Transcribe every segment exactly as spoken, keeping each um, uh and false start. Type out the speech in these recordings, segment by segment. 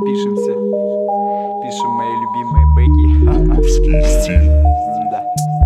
Пишемся. Пишем мои любимые бэки. Русский стиль. Да.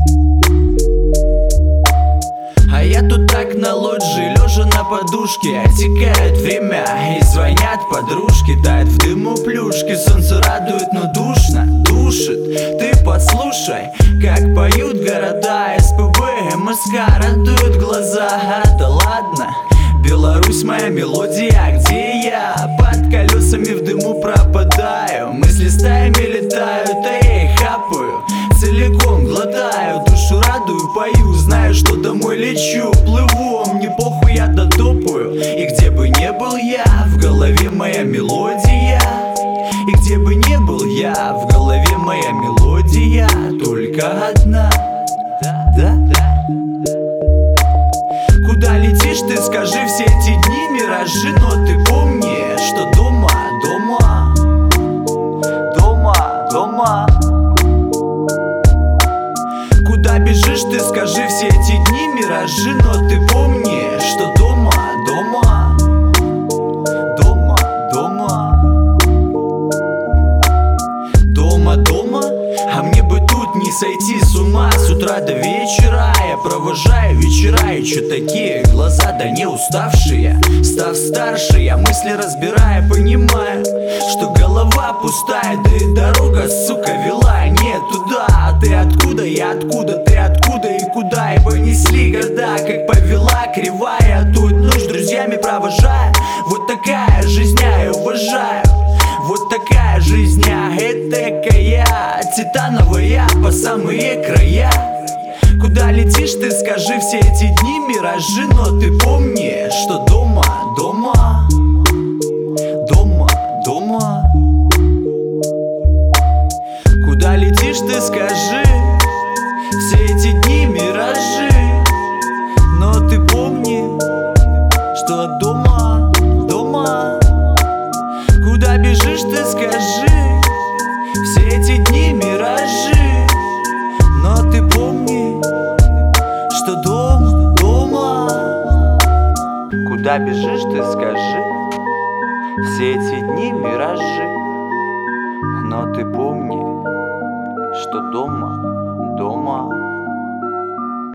А я тут так на лоджии, лежа на подушке. Отекает время и звонят подружки. Тает в дыму плюшки, солнце радует, но душно, душит. Ты послушай, как поют города. СПБ, МСК радуют глаза. Да ладно, Беларусь моя мелодия, где я? Под колесами в дыму пропадаю. Мысли стаями летают, а я их хапаю, целиком глотаю, душу радую, пою. Знаю, что домой лечу, плыву, мне похуй, я дотопаю. И где бы не был я, в голове моя мелодия. И где бы не был я, в голове моя мелодия. Только одна. Да, да, да. Куда летишь ты, скажи, все эти дни миражи. Но ты помни, что дома, дома, дома, дома. Куда бежишь ты, скажи, все эти дни миражи. Но ты помни, что дома, дома, дома, дома. Дома, дома, а мне бы тут не сойти с ума. С утра до вечера я провожаю вечера. И чё такие глаза, да не уставшие. Став старше, я мысли разбирая, понимаю, что голова пустая. Да и дорога, сука, вела не туда. А ты откуда, я откуда, ты откуда и куда. И понесли года, как повела кривая. Тут ночь с друзьями провожаю. Вот такая жизнь, я уважаю. Вот такая жизнь, я этакая, титановая по самые края. Куда летишь ты, скажи, все эти дни миражи. Но ты помни, что дома, дома, дома, дома. Куда летишь ты, скажи, все эти дни миражи. Но ты помни, что дома, дома. Куда бежишь ты, скажи, все эти дни миражи. Но ты помни, что дом, дома. Куда бежишь ты, скажи, все эти дни миражи. Но ты помни, что дома, дома.